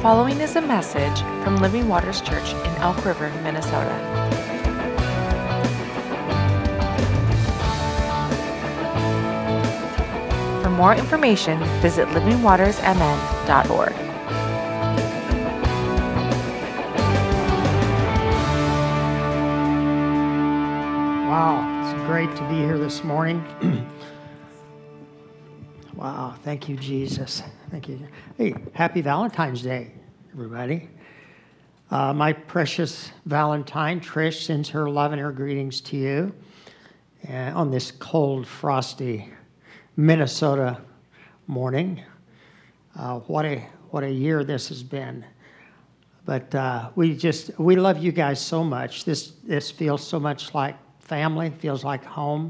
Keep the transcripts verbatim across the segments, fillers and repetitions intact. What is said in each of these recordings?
following is a message from Living Waters Church in Elk River, Minnesota. For more information, visit living waters m n dot org. Wow, it's great to be here this morning. Wow, thank you, Jesus. Thank you. Hey, happy Valentine's Day, everybody. Uh, my precious Valentine, Trish, sends her love and her greetings to you uh, on this cold, frosty Minnesota morning. Uh, what a what a year this has been. But uh, we just we love you guys so much. This this feels so much like family, feels like home.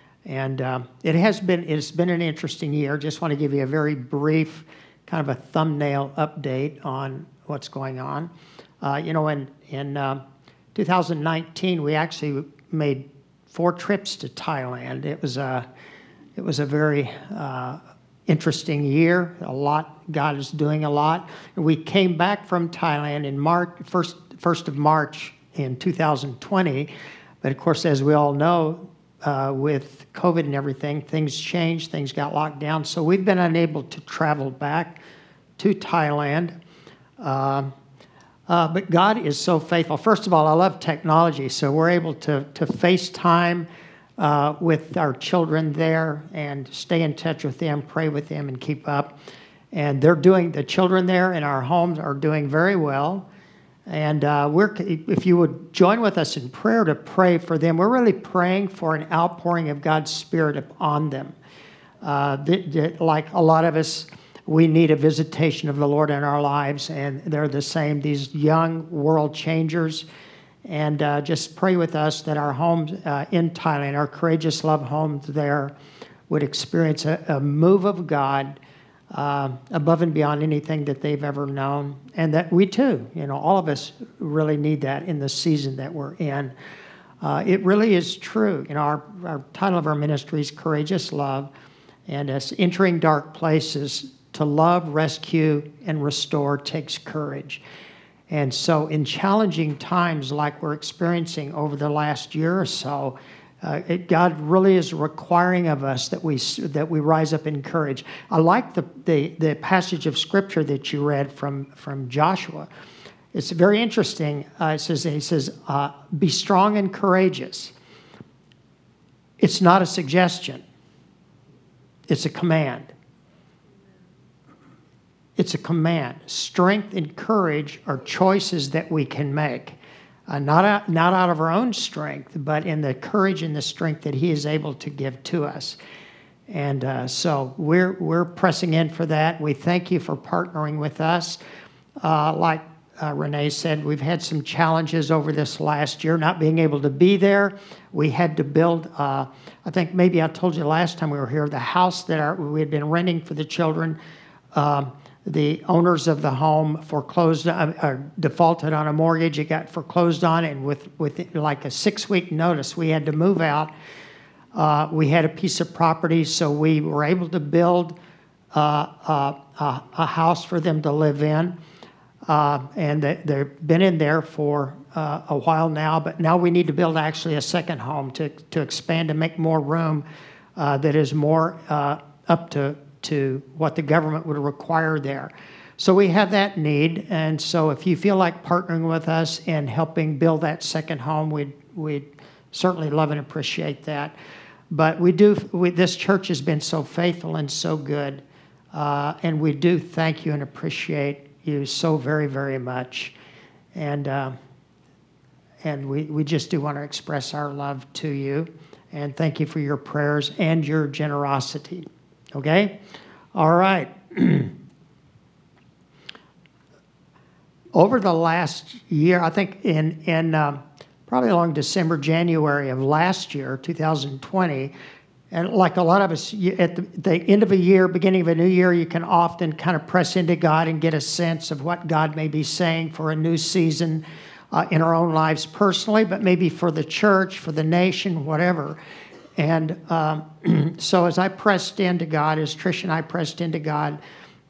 And um, it has been, it's been an interesting year. Just want to give you a very brief kind of a thumbnail update on what's going on. Uh, you know, in, in uh, two thousand nineteen, we actually made four trips to Thailand. It was a, it was a very uh, interesting year. A lot, God is doing a lot. We came back from Thailand in March, first, first of March in two thousand twenty. But of course, as we all know, Uh, with COVID and everything, things changed, things got locked down. So we've been unable to travel back to Thailand. Uh, uh, but God is so faithful. First of all, I love technology. So we're able to, to FaceTime uh, with our children there and stay in touch with them, pray with them, and keep up. And they're doing, the children there in our homes are doing very well. And uh, we're, if you would join with us in prayer to pray for them, we're really praying for an outpouring of God's Spirit upon them. Uh, th- th- like a lot of us, we need a visitation of the Lord in our lives, and they're the same, these young world changers. And uh, just pray with us that our homes uh, in Thailand, our Courageous Love homes there, would experience a, a move of God Uh, above and beyond anything that they've ever known, and that we too, you know, all of us really need that in the season that we're in. Uh, it really is true. You know, our, our title of our ministry is Courageous Love, and it's entering dark places to love, rescue, and restore takes courage. And so in challenging times like we're experiencing over the last year or so, Uh, it, God really is requiring of us that we that we rise up in courage. I like the, the, the passage of Scripture that you read from, from Joshua. It's very interesting. Uh, it says, he says, uh, be strong and courageous. It's not a suggestion. It's a command. It's a command. Strength and courage are choices that we can make. Uh, not, out, not out of our own strength, but in the courage and the strength that He is able to give to us. And uh, so we're we're pressing in for that. We thank you for partnering with us. Uh, like uh, Renee said, we've had some challenges over this last year, not being able to be there. We had to build, uh, I think maybe I told you last time we were here, the house that our, we had been renting for the children. Um, The owners of the home foreclosed, uh, uh, defaulted on a mortgage. It got foreclosed on, and with, with like a six-week notice, we had to move out. Uh, we had a piece of property, so we were able to build uh, uh, a, a house for them to live in. Uh, and they, they've been in there for uh, a while now, but now we need to build actually a second home to, to expand and make more room uh, that is more uh, up to to what the government would require there. So we have that need, and so if you feel like partnering with us in helping build that second home, we'd, we'd certainly love and appreciate that. But we do, we, this church has been so faithful and so good, uh, and we do thank you and appreciate you so very, very much. And uh, and we, we just do want to express our love to you, and thank you for your prayers and your generosity. Okay? All right. Over the last year, I think in, in um, probably along December, January of last year, two thousand twenty, and like a lot of us, at the, the end of a year, beginning of a new year, you can often kind of press into God and get a sense of what God may be saying for a new season uh, in our own lives personally, but maybe for the church, for the nation, whatever. And um, so as I pressed into God, as Trish and I pressed into God,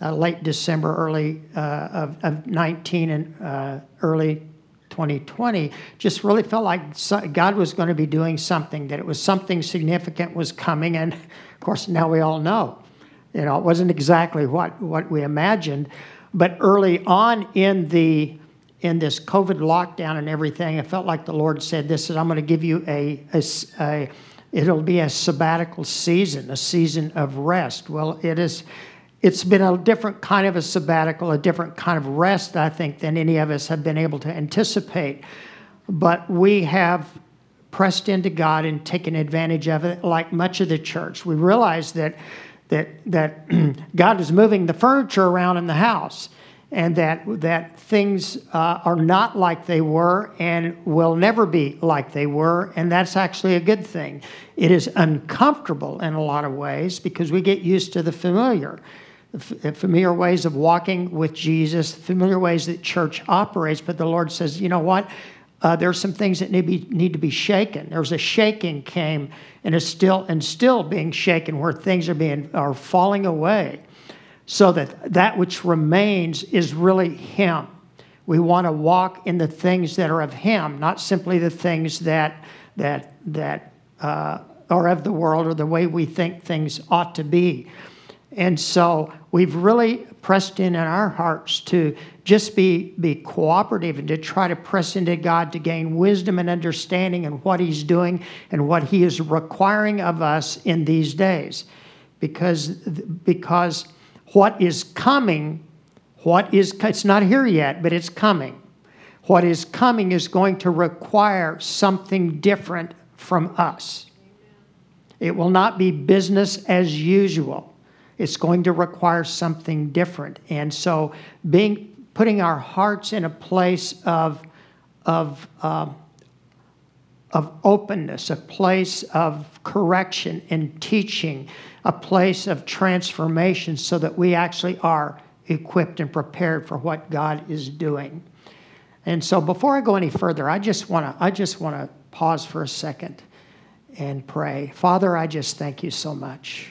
uh, late December, early uh, of, of nineteen and uh, early twenty twenty, just really felt like God was going to be doing something, that it was something significant was coming. And of course, now we all know, you know, it wasn't exactly what, what we imagined. But early on in the in this COVID lockdown and everything, I felt like the Lord said, this is, I'm going to give you a, a, a it'll be a sabbatical season, a season of rest. Well, it is, it's been a different kind of a sabbatical, a different kind of rest, I think, than any of us have been able to anticipate. But we have pressed into God and taken advantage of it, like much of the church. We realize that that that God is moving the furniture around in the house, and that that things uh, are not like they were and will never be like they were, and that's actually a good thing. It is uncomfortable in a lot of ways because we get used to the familiar, the familiar ways of walking with Jesus, familiar ways that church operates, but the Lord says, you know what? Uh, there's some things that need, be, need to be shaken. There's a shaking came and is still and still being shaken where things are being are falling away, so that that which remains is really Him. We want to walk in the things that are of Him, not simply the things that that that uh, are of the world or the way we think things ought to be. And so we've really pressed in in our hearts to just be, be cooperative and to try to press into God to gain wisdom and understanding in what He's doing and what He is requiring of us in these days. Because, because what is coming, what is, it's not here yet, but it's coming. What is coming is going to require something different from us. It will not be business as usual. It's going to require something different. And so being putting our hearts in a place of, of, um, of openness, a place of correction and teaching, a place of transformation so that we actually are equipped and prepared for what God is doing. And so before I go any further, I just want to I just want to pause for a second and pray. Father, I just thank you so much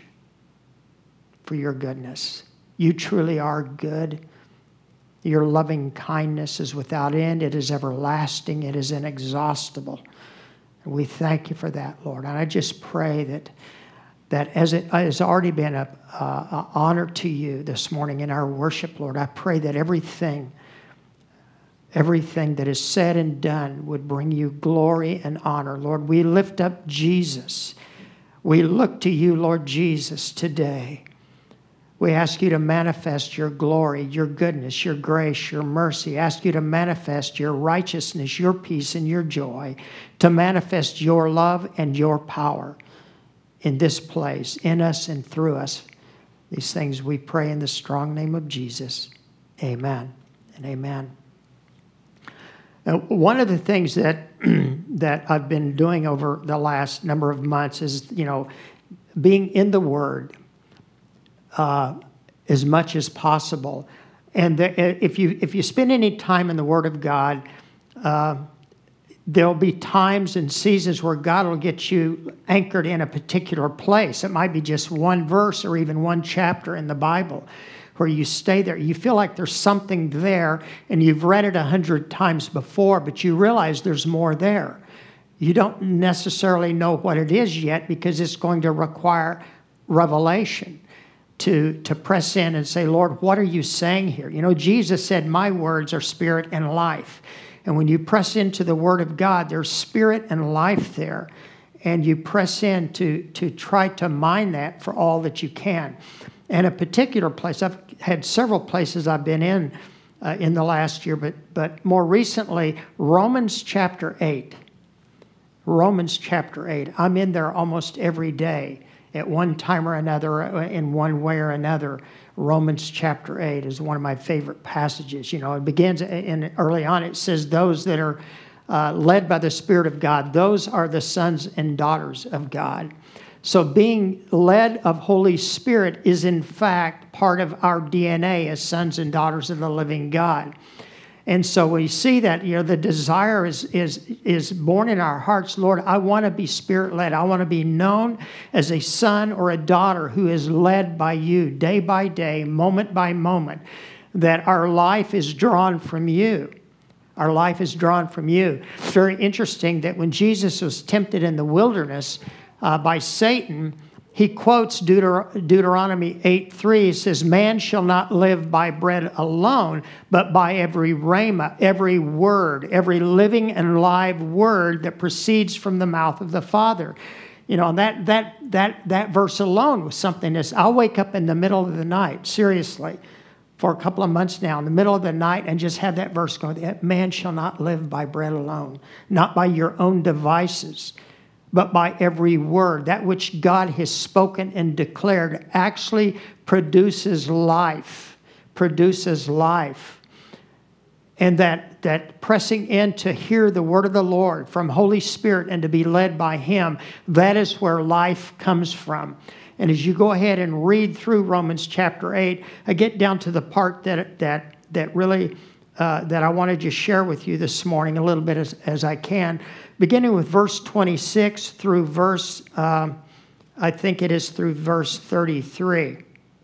for your goodness. You truly are good. Your loving kindness is without end. It is everlasting. It is inexhaustible. And we thank you for that, Lord. And I just pray that that as it has already been an honor to you this morning in our worship, Lord, I pray that everything, everything that is said and done would bring you glory and honor. Lord, we lift up Jesus. We look to you, Lord Jesus, today. We ask you to manifest your glory, your goodness, your grace, your mercy. Ask you to manifest your righteousness, your peace, and your joy, to manifest your love and your power in this place, in us and through us. These things we pray in the strong name of Jesus. Amen and amen. Now, one of the things that that I've been doing over the last number of months is, you know, being in the Word uh, as much as possible. And the, if you if you spend any time in the Word of God, uh, there'll be times and seasons where God will get you anchored in a particular place. It might be just one verse or even one chapter in the Bible where you stay there. You feel like there's something there, and you've read it a hundred times before, but you realize there's more there. You don't necessarily know what it is yet because it's going to require revelation to, to press in and say, Lord, what are you saying here? You know, Jesus said, my words are spirit and life. And when you press into the Word of God, there's spirit and life there. And you press in to, to try to mine that for all that you can. And a particular place, I've had several places I've been in uh, in the last year, but, but more recently, Romans chapter eight. Romans chapter eight. I'm in there almost every day at one time or another, in one way or another. Romans chapter eight is one of my favorite passages. You know, it begins in early on. It says, those that are uh, led by the Spirit of God, those are the sons and daughters of God. So being led of Holy Spirit is in fact part of our D N A as sons and daughters of the living God. And so we see that, you know, the desire is is is born in our hearts. Lord, I want to be Spirit-led. I want to be known as a son or a daughter who is led by you day by day, moment by moment, that our life is drawn from you. Our life is drawn from you. It's very interesting that when Jesus was tempted in the wilderness uh, by Satan, he quotes Deuter- Deuteronomy eight three. It says, man shall not live by bread alone, but by every rhema, every word, every living and live word that proceeds from the mouth of the Father. You know, that that that that verse alone was something that's, I'll wake up in the middle of the night, seriously, for a couple of months now, in the middle of the night, and just have that verse going, man shall not live by bread alone, not by your own devices, but by every word. That which God has spoken and declared actually produces life, produces life. And that, that pressing in to hear the word of the Lord from Holy Spirit and to be led by Him, that is where life comes from. And as you go ahead and read through Romans chapter eight, I get down to the part that that that really uh, that I wanted to share with you this morning a little bit as, as I can, beginning with verse twenty-six through verse, um, I think it is through verse thirty-three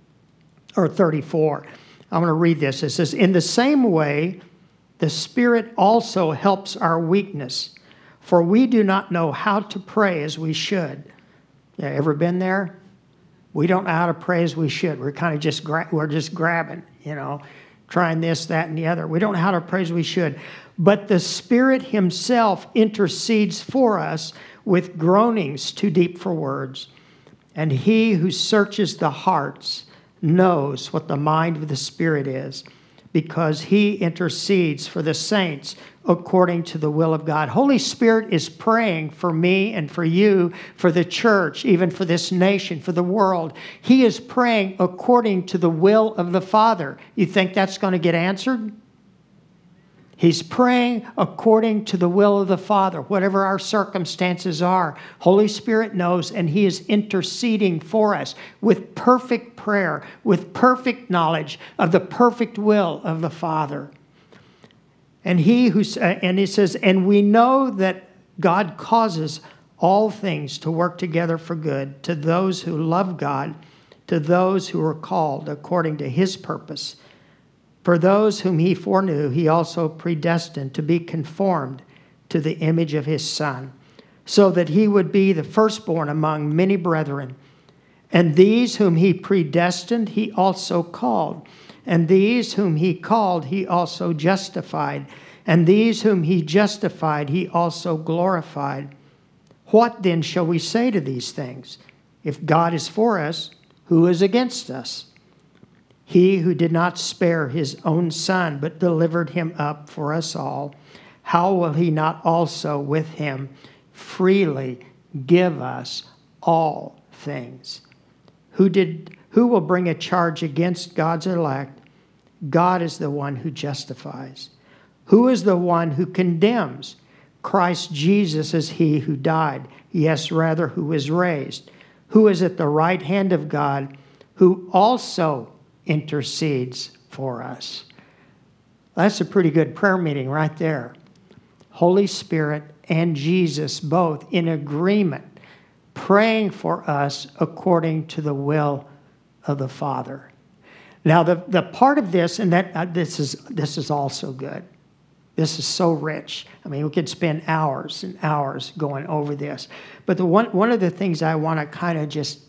or thirty-four. I'm going to read this. It says, "In the same way, the Spirit also helps our weakness, for we do not know how to pray as we should." Yeah, ever been there? We don't know how to pray as we should. We're kind of just gra- we're just grabbing, you know, trying this, that, and the other. We don't know how to pray as we should. But the Spirit Himself intercedes for us with groanings too deep for words. And He who searches the hearts knows what the mind of the Spirit is, because He intercedes for the saints according to the will of God. Holy Spirit is praying for me and for you, for the church, even for this nation, for the world. He is praying according to the will of the Father. You think that's going to get answered? He's praying according to the will of the Father, whatever our circumstances are. Holy Spirit knows, and He is interceding for us with perfect prayer, with perfect knowledge of the perfect will of the Father. And he who uh, and it says, and we know that God causes all things to work together for good to those who love God, to those who are called according to His purpose. For those whom He foreknew, He also predestined to be conformed to the image of His Son, so that He would be the firstborn among many brethren. And these whom He predestined, He also called. And these whom He called, He also justified. And these whom He justified, He also glorified. What then shall we say to these things? If God is for us, who is against us? He who did not spare His own Son, but delivered Him up for us all, how will He not also with Him freely give us all things? Who did? Who will bring a charge against God's elect? God is the one who justifies. Who is the one who condemns? Christ Jesus is He who died, yes, rather, who was raised, who is at the right hand of God, who also intercedes for us. That's a pretty good prayer meeting right there. Holy Spirit and Jesus both in agreement, praying for us according to the will of the Father. Now, the, the part of this, and that uh, this is this is also good. This is so rich. I mean, we could spend hours and hours going over this. But the one one of the things I want to kind of just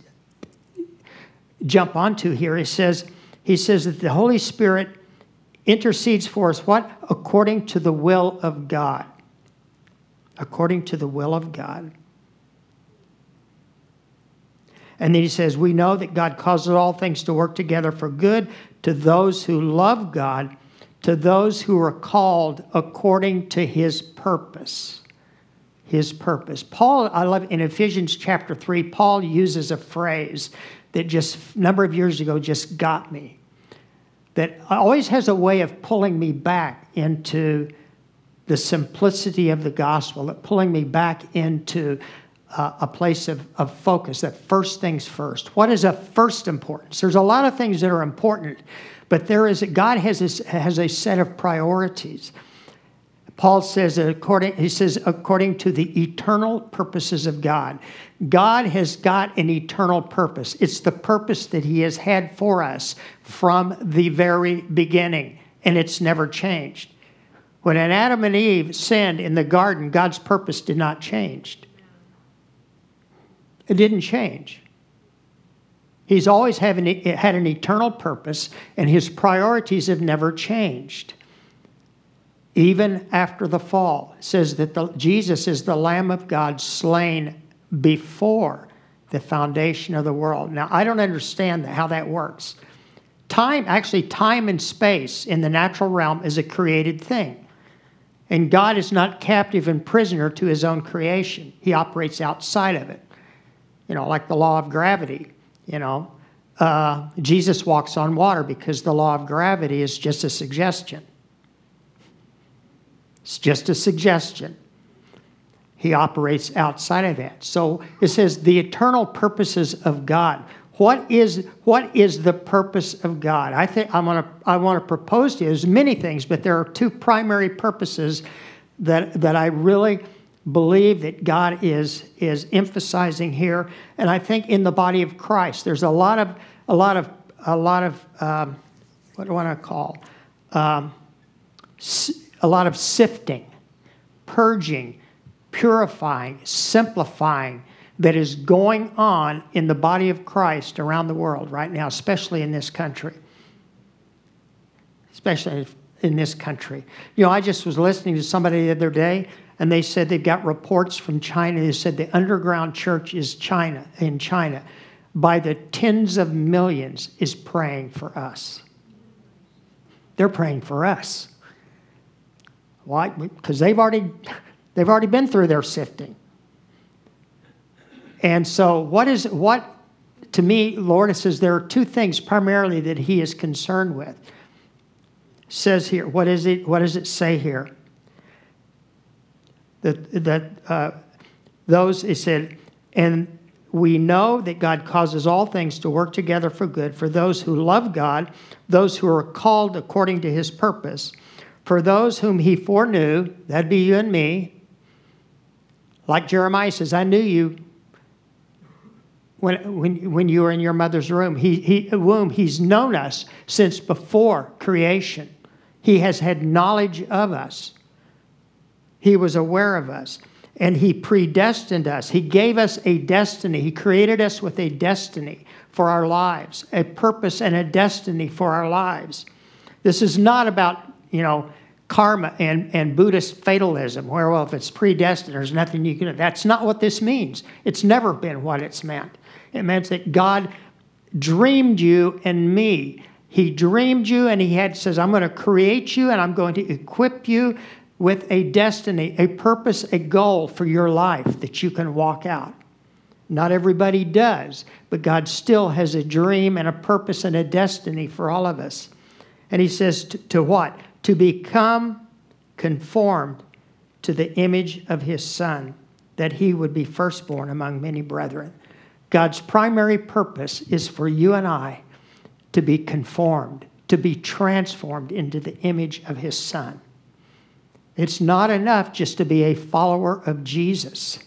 jump onto here, it says, he says that the Holy Spirit intercedes for us, what? According to the will of God. According to the will of God. And then he says, we know that God causes all things to work together for good to those who love God, to those who are called according to His purpose. His purpose. Paul, I love in Ephesians chapter three, Paul uses a phrase that just a number of years ago just got me. That always has a way of pulling me back into the simplicity of the gospel, pulling me back into uh, a place of, of focus, that first things first. What is of first importance? There's a lot of things that are important, but there is, God has a, has a set of priorities. Paul says, according, he says, according to the eternal purposes of God. God has got an eternal purpose. It's the purpose that he has had for us from the very beginning, and it's never changed. When Adam and Eve sinned in the garden, God's purpose did not change. It didn't change. He's always having, had an eternal purpose, and his priorities have never changed. Even after the fall, it says that the, Jesus is the Lamb of God slain before the foundation of the world. Now, I don't understand how that works. Time, actually, time and space in the natural realm is a created thing. And God is not captive and prisoner to his own creation. He operates outside of it. You know, like the law of gravity, you know. Uh, Jesus walks on water because the law of gravity is just a suggestion. It's just a suggestion. He operates outside of that. So it says the eternal purposes of God. What is, what is the purpose of God? I think I'm gonna, I want to propose to you, there's many things, but there are two primary purposes that, that I really believe that God is, is emphasizing here. And I think in the body of Christ, there's a lot of, a lot of, a lot of, um, what do I want to call? Um, a lot of sifting, purging, purifying, simplifying that is going on in the body of Christ around the world right now, especially in this country. Especially in this country. You know, I just was listening to somebody the other day, and they said they've got reports from China. They said the underground church is China, in China, by the tens of millions, is praying for us. They're praying for us. Why? Because they've already, they've already been through their sifting. And so what is, what, to me, Lord, it says there are two things primarily that he is concerned with. It says here, what is it, what does it say here? That, that uh, those, it said, and we know that God causes all things to work together for good for those who love God, those who are called according to his purpose. For those whom he foreknew, that'd be you and me, like Jeremiah says, I knew you when, when, when you were in your mother's room. He, he, womb. He's known us since before creation. He has had knowledge of us. He was aware of us. And he predestined us. He gave us a destiny. He created us with a destiny for our lives, a purpose and a destiny for our lives. This is not about, you know, karma and, and Buddhist fatalism, where, well, if it's predestined, there's nothing you can do. That's not what this means. It's never been what it's meant. It meant that God dreamed you and me. He dreamed you, and he had says, I'm going to create you, and I'm going to equip you with a destiny, a purpose, a goal for your life that you can walk out. Not everybody does, but God still has a dream and a purpose and a destiny for all of us. And he says to, to what? To become conformed to the image of his Son, that he would be firstborn among many brethren. God's primary purpose is for you and I to be conformed, to be transformed into the image of his Son. It's not enough just to be a follower of Jesus.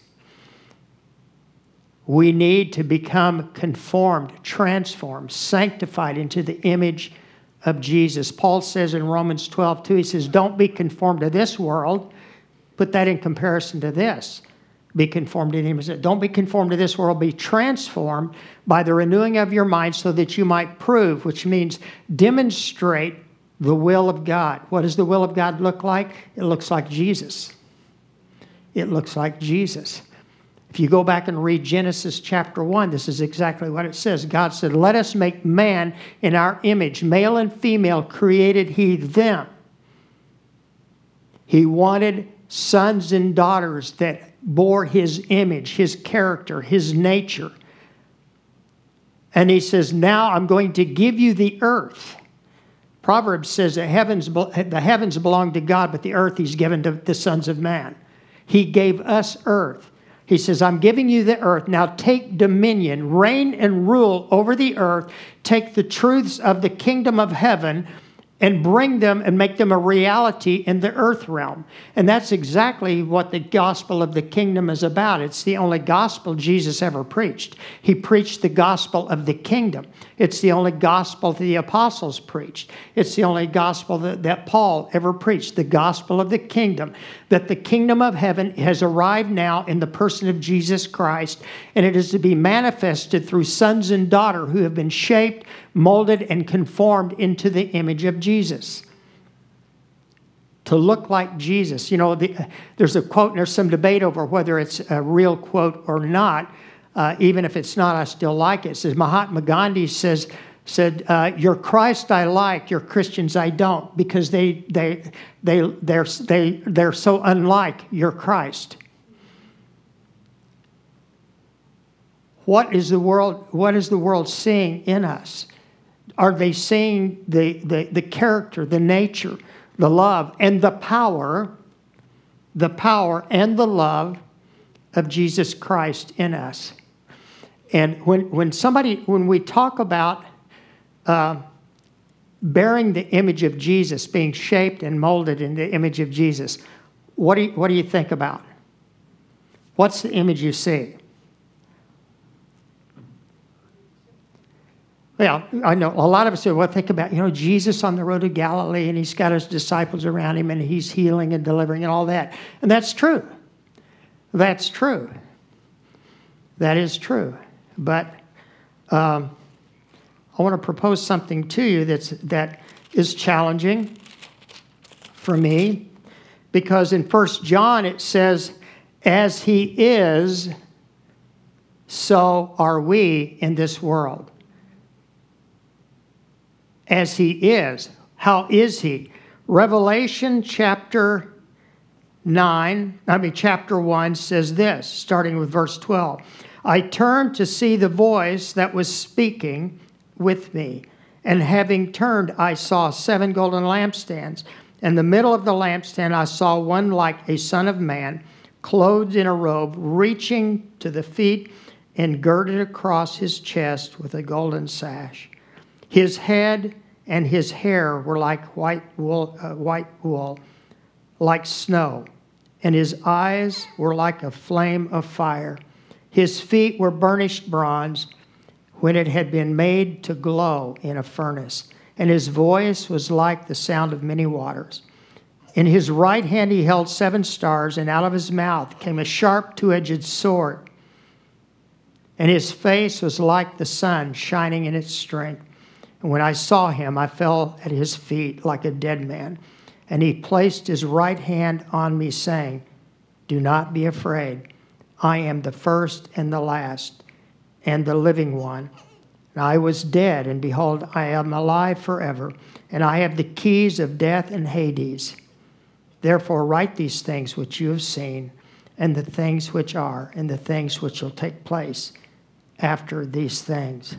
We need to become conformed, transformed, sanctified into the image of Jesus. Paul says in Romans twelve two, he says, don't be conformed to this world. Put that in comparison to this. Be conformed to the image. Don't be conformed to this world. Be transformed by the renewing of your mind so that you might prove, which means demonstrate the will of God. What does the will of God look like? It looks like Jesus. It looks like Jesus. If you go back and read Genesis chapter one, this is exactly what it says. God said, let us make man in our image. Male and female created he them. He wanted sons and daughters that bore his image, his character, his nature. And he says, now I'm going to give you the earth. Proverbs says the heavens, the heavens belong to God, but the earth he's given to the sons of man. He gave us earth. He says, I'm giving you the earth. Now take dominion, reign and rule over the earth. Take the truths of the kingdom of heaven and bring them and make them a reality in the earth realm. And that's exactly what the gospel of the kingdom is about. It's the only gospel Jesus ever preached. He preached the gospel of the kingdom. It's the only gospel the apostles preached. It's the only gospel that, that Paul ever preached, the gospel of the kingdom, that the kingdom of heaven has arrived now in the person of Jesus Christ, and it is to be manifested through sons and daughters who have been shaped, molded, and conformed into the image of Jesus. To look like Jesus. You know, the, there's a quote, and there's some debate over whether it's a real quote or not. Uh, even if it's not, I still like it. It says, Mahatma Gandhi says, said, uh, your Christ I like, your Christians I don't, because they, they, they, they're, they, they're so unlike your Christ. What is the world, what is the world seeing in us? Are they seeing the, the, the character, the nature, the love, and the power, the power and the love of Jesus Christ in us? And when, when somebody, when we talk about uh, bearing the image of Jesus, being shaped and molded in the image of Jesus, what do you, what do you think about? What's the image you see? Well, I know a lot of us say, well, think about, you know, Jesus on the road to Galilee, and he's got his disciples around him, and he's healing and delivering and all that. And that's true. That's true. That is true. But um, I want to propose something to you that's, that is challenging for me, because in First John it says, as he is, so are we in this world. As he is. How is he? Revelation chapter nine, I mean chapter one says this, starting with verse twelve. I turned to see the voice that was speaking with me, and having turned, I saw seven golden lampstands. In the middle of the lampstand, I saw one like a son of man, clothed in a robe, reaching to the feet and girded across his chest with a golden sash. His head and his hair were like white wool, uh, white wool, like snow, and his eyes were like a flame of fire. His feet were burnished bronze when it had been made to glow in a furnace, and his voice was like the sound of many waters. In his right hand he held seven stars, and out of his mouth came a sharp two-edged sword, and his face was like the sun shining in its strength. And when I saw him, I fell at his feet like a dead man. And he placed his right hand on me, saying, do not be afraid. I am the first and the last, and the living one. And I was dead, and behold, I am alive forever, and I have the keys of death and Hades. Therefore write these things which you have seen, and the things which are, and the things which will take place after these things.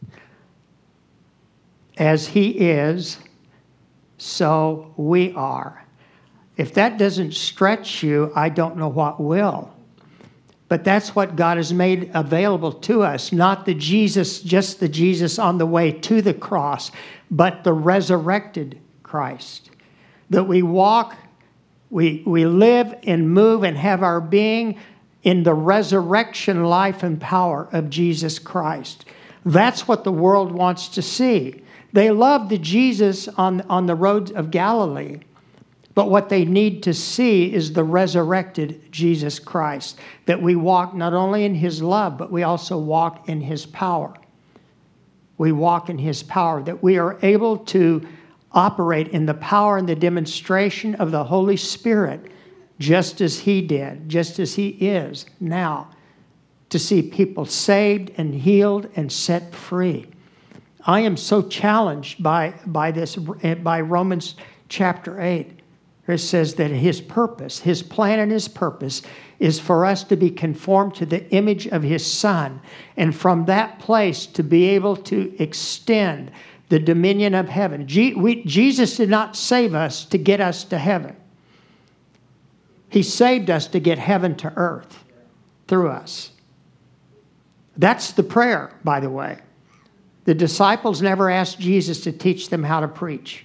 As he is, so we are. If that doesn't stretch you, I don't know what will. But that's what God has made available to us, not the Jesus, just the Jesus on the way to the cross, but the resurrected Christ. That we walk, we, we live and move and have our being in the resurrection life and power of Jesus Christ. That's what the world wants to see. They love the Jesus on, on the road of Galilee, but what they need to see is the resurrected Jesus Christ, that we walk not only in his love, but we also walk in his power. We walk in his power, that we are able to operate in the power and the demonstration of the Holy Spirit, just as he did, just as he is now, to see people saved and healed and set free. I am so challenged by, by this, by Romans chapter eight. It says that his purpose, his plan and his purpose is for us to be conformed to the image of his Son. And from that place to be able to extend the dominion of heaven. Je- we, Jesus did not save us to get us to heaven. He saved us to get heaven to earth. through us. That's the prayer, by the way. The disciples never asked Jesus to teach them how to preach.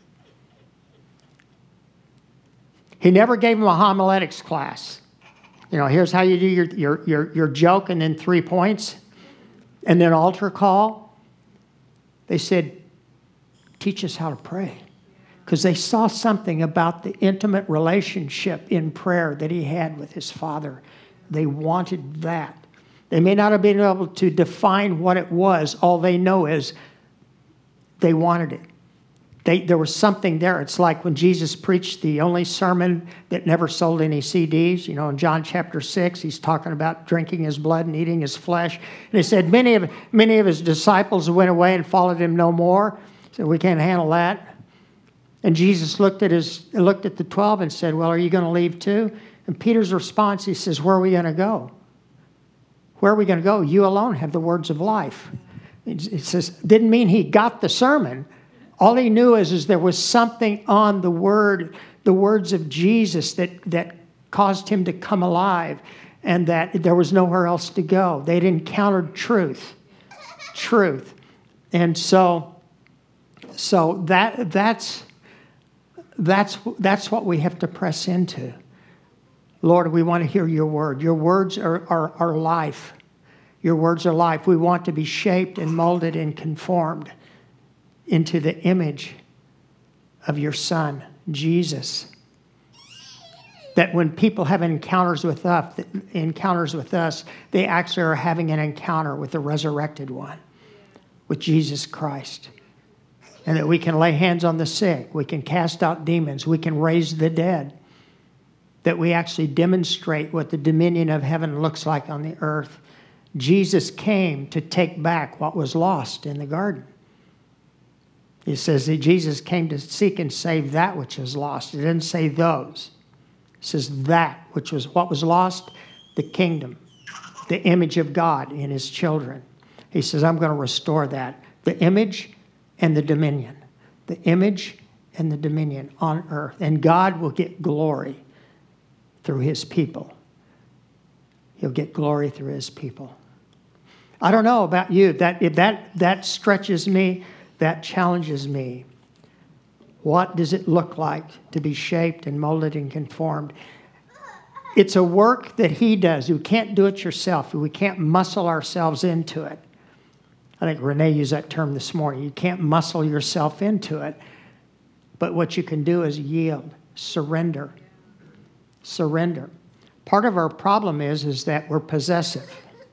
He never gave them a homiletics class. You know, here's how you do your, your, your, your joke and then three points and then altar call. They said, teach us how to pray. Because they saw something about the intimate relationship in prayer that he had with his Father. They wanted that. They may not have been able to define what it was. All they know is they wanted it. They, there was something there. It's like when Jesus preached the only sermon that never sold any C Ds. You know, in John chapter six, he's talking about drinking his blood and eating his flesh. And he said many of, many of his disciples went away and followed him no more. So we can't handle that. And Jesus looked at his looked at the twelve and said, well, are you going to leave too? And Peter's response, he says, where are we going to go? Where are we going to go? You alone have the words of life. It says, didn't mean he got the sermon. All he knew is, is there was something on the word, the words of Jesus that, that caused him to come alive, and that there was nowhere else to go. They'd encountered truth. Truth. And so, so that that's that's that's what we have to press into. Lord, we want to hear your word. Your words are, are, are life. Your words are life. We want to be shaped and molded and conformed into the image of your Son, Jesus. That when people have encounters with us, encounters with us, they actually are having an encounter with the resurrected one, with Jesus Christ. And that we can lay hands on the sick, we can cast out demons, we can raise the dead. That we actually demonstrate what the dominion of heaven looks like on the earth. Jesus came to take back what was lost in the garden. He says that Jesus came to seek and save that which is lost. It didn't say those. It says that which was what was lost, the kingdom, the image of God in his children. He says, I'm going to restore that. The image and the dominion. The image and the dominion on earth. And God will get glory through his people. He'll get glory through his people. I don't know about you. That, if that, that stretches me, that challenges me. What does it look like to be shaped and molded and conformed? It's a work that he does. You can't do it yourself. We can't muscle ourselves into it. I think Renee used that term this morning. You can't muscle yourself into it. But what you can do is yield, surrender. Surrender. Part of our problem is, is that we're possessive.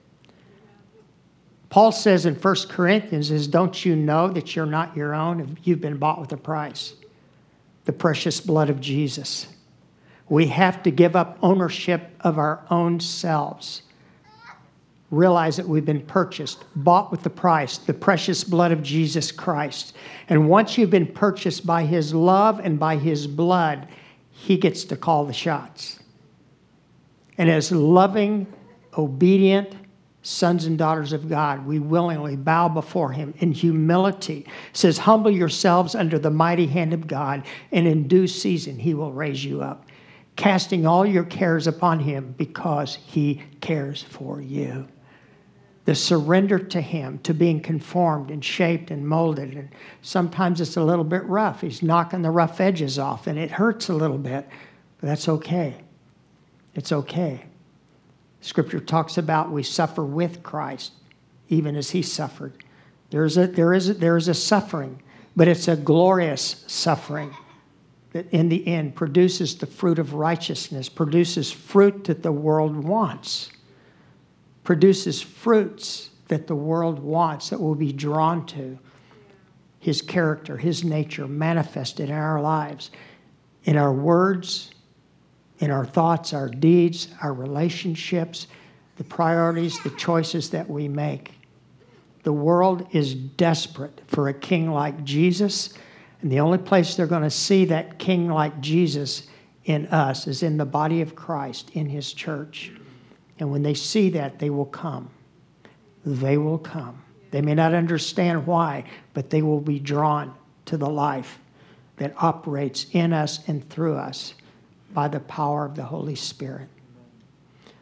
Paul says in First Corinthians is, don't you know that you're not your own? You've been bought with a price. The precious blood of Jesus. We have to give up ownership of our own selves. Realize that we've been purchased, bought with the price, the precious blood of Jesus Christ. And once you've been purchased by his love and by his blood, he gets to call the shots. And as loving, obedient sons and daughters of God, we willingly bow before him in humility. It says, humble yourselves under the mighty hand of God, and in due season he will raise you up, casting all your cares upon him because he cares for you. The surrender to him, to being conformed and shaped and molded. And sometimes it's a little bit rough. He's knocking the rough edges off, and it hurts a little bit, but that's okay. It's okay. Scripture talks about we suffer with Christ, even as he suffered. There's a, there is a, there is a suffering, but it's a glorious suffering that in the end produces the fruit of righteousness, produces fruit that the world wants, produces fruits that the world wants, that will be drawn to. His character, his nature manifested in our lives, in our words, in our thoughts, our deeds, our relationships, the priorities, the choices that we make. The world is desperate for a king like Jesus, and the only place they're going to see that king like Jesus in us is in the body of Christ, in his church. And when they see that, they will come. They will come. They may not understand why, but they will be drawn to the life that operates in us and through us by the power of the Holy Spirit.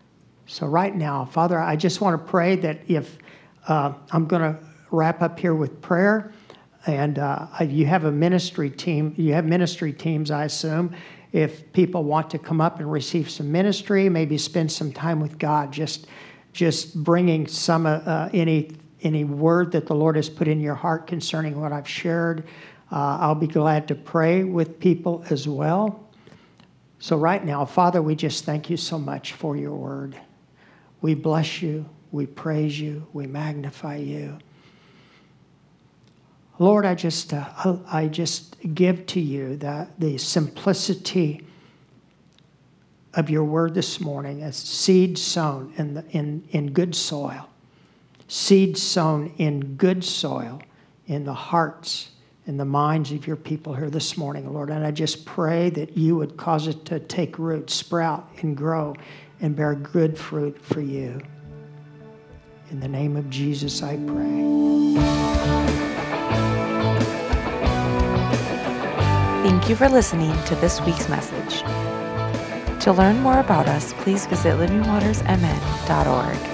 So right now, Father, I just want to pray that if uh, I'm going to wrap up here with prayer, and uh, you have a ministry team, you have ministry teams, I assume. If people want to come up and receive some ministry, maybe spend some time with God, just just bringing some uh, any any word that the Lord has put in your heart concerning what I've shared, uh, I'll be glad to pray with people as well. So right now, Father, we just thank you so much for your word. We bless you, we praise you, we magnify you. Lord, I just uh, I just give to you the, the simplicity of your word this morning as seed sown in, the, in, in good soil. Seed sown in good soil in the hearts and the minds of your people here this morning, Lord. And I just pray that you would cause it to take root, sprout, and grow, and bear good fruit for you. In the name of Jesus, I pray. Thank you for listening to this week's message. To learn more about us, please visit living waters m n dot org.